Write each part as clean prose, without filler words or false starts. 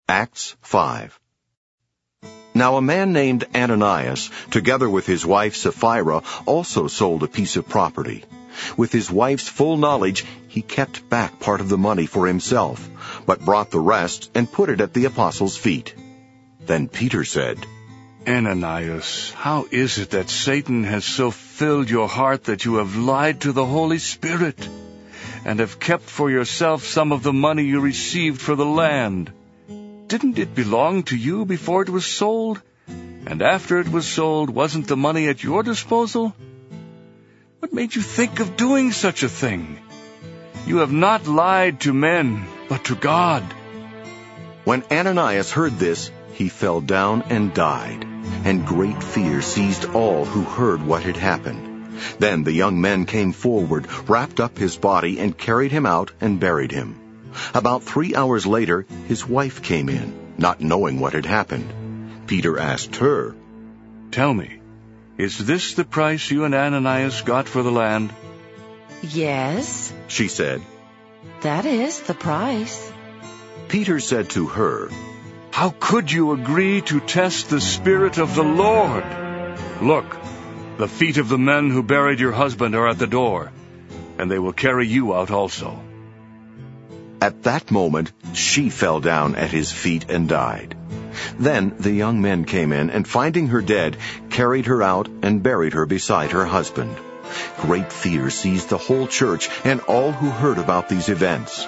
Acts 5. Now a man named Ananias, together with his wife Sapphira, also sold a piece of property. With his wife's full knowledge, he kept back part of the money for himself, but brought the rest and put it at the apostles' feet. Then Peter said, Ananias, how is it that Satan has so filled your heart that you have lied to the Holy Spirit, and have kept for yourself some of the money you received for the land? Didn't it belong to you before it was sold? And after it was sold, wasn't the money at your disposal? What made you think of doing such a thing? You have not lied to men, but to God. When Ananias heard this, he fell down and died, and great fear seized all who heard what had happened. Then the young men came forward, wrapped up his body, and carried him out and buried him. About 3 hours later, his wife came in, not knowing what had happened. Peter asked her, Tell me, is this the price you and Ananias got for the land? Yes, she said. that is the price. Peter said to her, How could you agree to test the Spirit of the Lord? Look, the feet of the men who buried your husband are at the door, and they will carry you out also. At that moment, she fell down at his feet and died. Then the young men came in, and finding her dead, carried her out and buried her beside her husband. Great fear seized the whole church and all who heard about these events.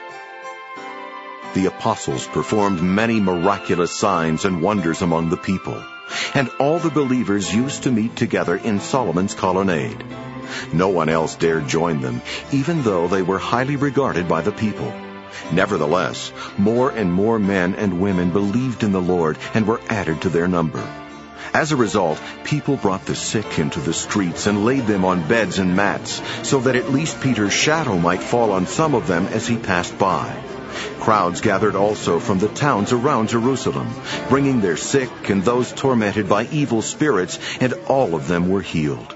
The apostles performed many miraculous signs and wonders among the people, and all the believers used to meet together in Solomon's colonnade. No one else dared join them, even though they were highly regarded by the people. Nevertheless, more and more men and women believed in the Lord and were added to their number. As a result, people brought the sick into the streets and laid them on beds and mats, so that at least Peter's shadow might fall on some of them as he passed by. Crowds gathered also from the towns around Jerusalem, bringing their sick and those tormented by evil spirits, and all of them were healed.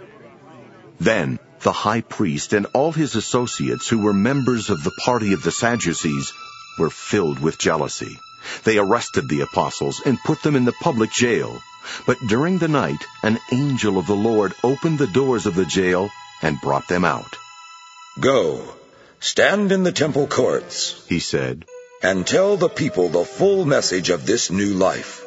Then the high priest and all his associates, who were members of the party of the Sadducees, were filled with jealousy. They arrested the apostles and put them in the public jail. But during the night, an angel of the Lord opened the doors of the jail and brought them out. Go, stand in the temple courts, he said, and tell the people the full message of this new life.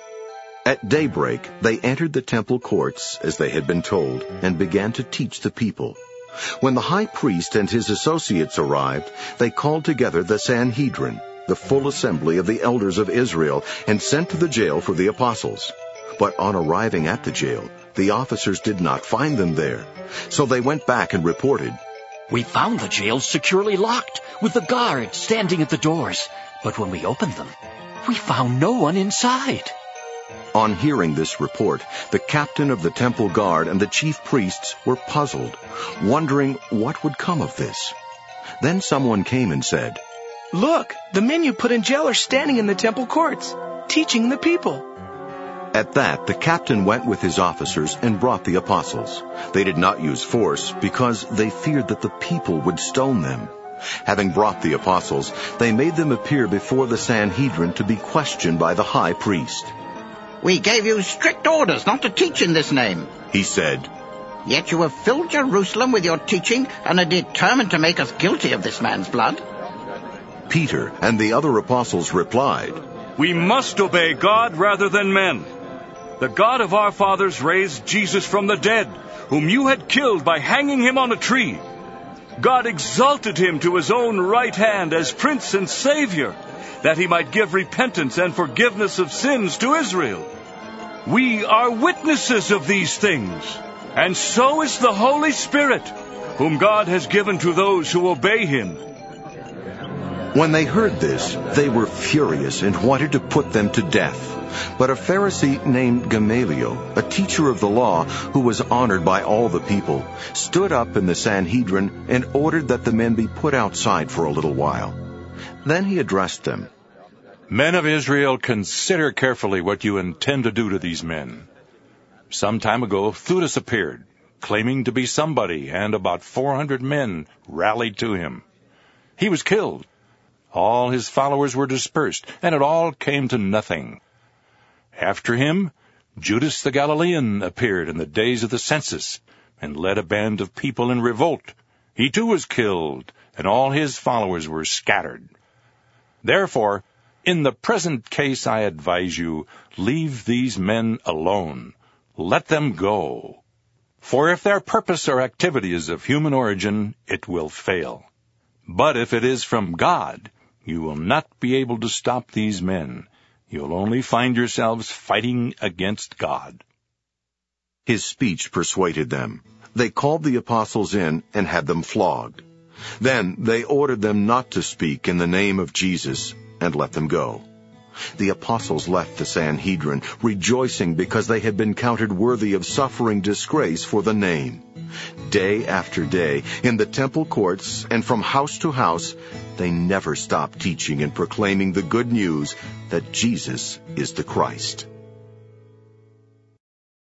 At daybreak, they entered the temple courts, as they had been told, and began to teach the people. When the high priest and his associates arrived, they called together the Sanhedrin, the full assembly of the elders of Israel, and sent to the jail for the apostles. But on arriving at the jail, the officers did not find them there. So they went back and reported, We found the jail securely locked, with the guards standing at the doors. But when we opened them, we found no one inside. On hearing this report, the captain of the temple guard and the chief priests were puzzled, wondering what would come of this. Then someone came and said, Look, the men you put in jail are standing in the temple courts, teaching the people. At that, the captain went with his officers and brought the apostles. They did not use force because they feared that the people would stone them. Having brought the apostles, they made them appear before the Sanhedrin to be questioned by the high priest. We gave you strict orders not to teach in this name, he said. Yet you have filled Jerusalem with your teaching and are determined to make us guilty of this man's blood. Peter and the other apostles replied, We must obey God rather than men. The God of our fathers raised Jesus from the dead, whom you had killed by hanging him on a tree. God exalted him to his own right hand as Prince and Savior, that he might give repentance and forgiveness of sins to Israel. We are witnesses of these things, and so is the Holy Spirit, whom God has given to those who obey him. When they heard this, they were furious and wanted to put them to death. But a Pharisee named Gamaliel, a teacher of the law who was honored by all the people, stood up in the Sanhedrin and ordered that the men be put outside for a little while. Then he addressed them. Men of Israel, consider carefully what you intend to do to these men. Some time ago, Theudas appeared, claiming to be somebody, and about 400 men rallied to him. He was killed. All his followers were dispersed, and it all came to nothing. After him, Judas the Galilean appeared in the days of the census, and led a band of people in revolt. He too was killed, and all his followers were scattered. Therefore, in the present case I advise you, leave these men alone. Let them go. For if their purpose or activity is of human origin, it will fail. But if it is from God, you will not be able to stop these men. You'll only find yourselves fighting against God." His speech persuaded them. They called the apostles in and had them flogged. Then they ordered them not to speak in the name of Jesus and let them go. The apostles left the Sanhedrin, rejoicing because they had been counted worthy of suffering disgrace for the name. Day after day, in the temple courts and from house to house, they never stopped teaching and proclaiming the good news that Jesus is the Christ.